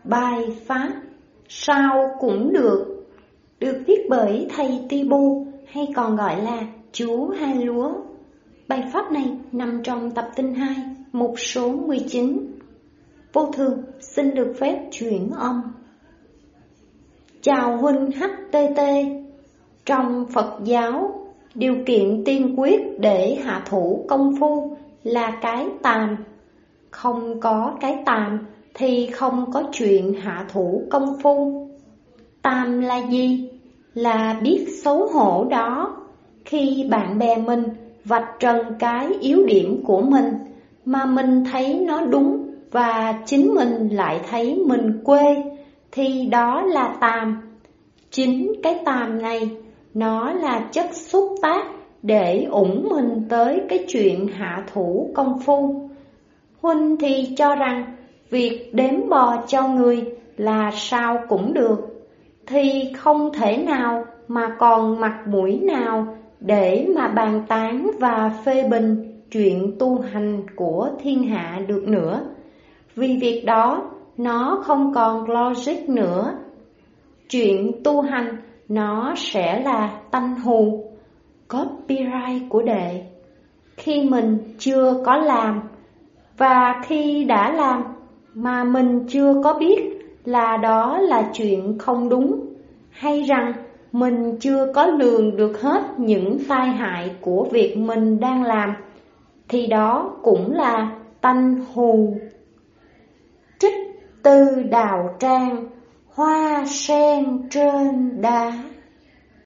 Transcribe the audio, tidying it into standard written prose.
Bài pháp sao cũng được viết bởi thầy Tibu, hay còn gọi là chú Hai Lúa. Bài pháp này nằm trong tập tinh 2, mục số 19. Vô thường xin được phép chuyển âm. Chào huynh HTT. Trong Phật giáo, điều kiện tiên quyết để hạ thủ công phu là cái tàm. Không có cái tàm thì không có chuyện hạ thủ công phu. Tàm là gì? Là biết xấu hổ đó. Khi bạn bè mình vạch trần cái yếu điểm của mình mà mình thấy nó đúng và chính mình lại thấy mình quê, thì đó là tàm. Chính cái tàm này nó là chất xúc tác để ủng mình tới cái chuyện hạ thủ công phu. Huynh thì cho rằng việc đếm bò cho người là sao cũng được, thì không thể nào mà còn mặt mũi nào để mà bàn tán và phê bình chuyện tu hành của thiên hạ được nữa. Vì việc đó nó không còn logic nữa. Chuyện tu hành nó sẽ là tanh hù, copyright của đệ. Khi mình chưa có làm, và khi đã làm mà mình chưa có biết là đó là chuyện không đúng, hay rằng mình chưa có lường được hết những tai hại của việc mình đang làm, thì đó cũng là tanh hù. Trích từ Đào Trang, Hoa sen trên đá.